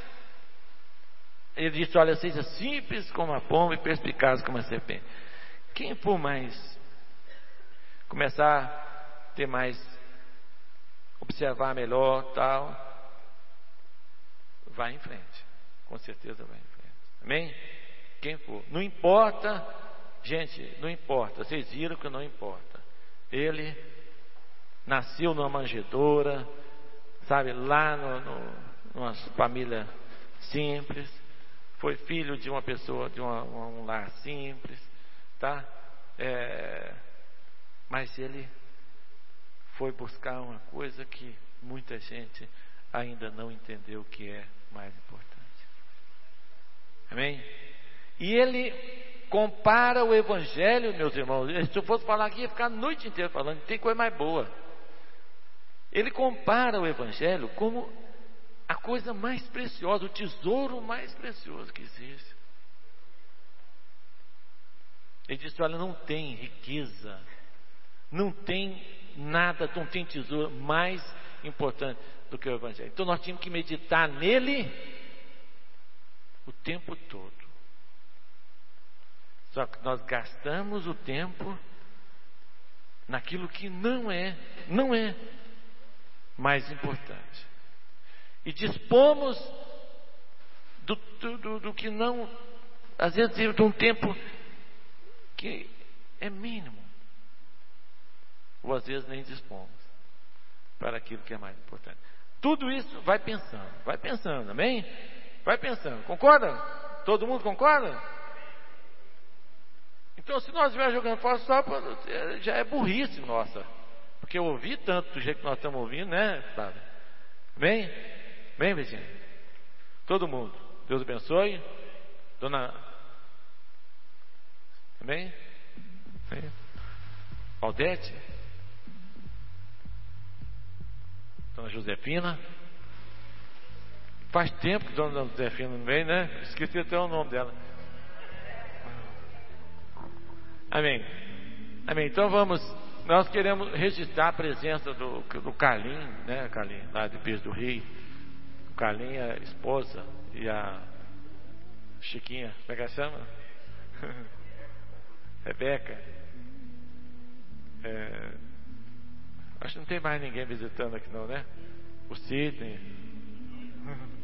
Ele disse, olha, seja simples como a pomba e perspicaz como a serpente. Quem for mais... Começar a ter mais... Observar melhor, tal... Vai em frente. Com certeza vai em frente. Amém? Quem for. Não importa... Gente, não importa, vocês viram que não importa. Ele nasceu numa manjedoura, sabe, lá no, no, numa família simples, foi filho de uma pessoa, de uma, um lar simples, tá? É, mas ele foi buscar uma coisa que muita gente ainda não entendeu que é mais importante. Amém? E ele compara o Evangelho, meus irmãos. Se eu fosse falar aqui, ia ficar a noite inteira falando. Não tem coisa mais boa. Ele compara o Evangelho como a coisa mais preciosa, o tesouro mais precioso que existe. Ele disse, olha, não tem riqueza, não tem nada, não tem tesouro mais importante do que o Evangelho. Então nós tínhamos que meditar nele tempo todo. Só que nós gastamos o tempo naquilo que não é, não é mais importante. E dispomos do, do, do, do que não, às vezes de um tempo que é mínimo. Ou às vezes nem dispomos para aquilo que é mais importante. Tudo isso vai pensando, vai pensando, amém? Vai pensando, concorda? Todo mundo concorda? Então, se nós estivermos jogando fora só, já é burrice nossa. Porque eu ouvi tanto do jeito que nós estamos ouvindo, né, Flávio? Amém? Amém, Virginia? Todo mundo. Deus abençoe. Dona... Amém? Amém? Valdete? Dona Josefina? Faz tempo que Dona Josefina não vem, né? Esqueci até o nome dela. Amém. Amém. Então vamos, nós queremos registrar a presença do, do Carlinho, né, Carlinho, lá de Pires do Rio. O Carlinho, a esposa, e a Chiquinha, como é que ela chama? Rebeca. É, acho que não tem mais ninguém visitando aqui não, né? O Sidney.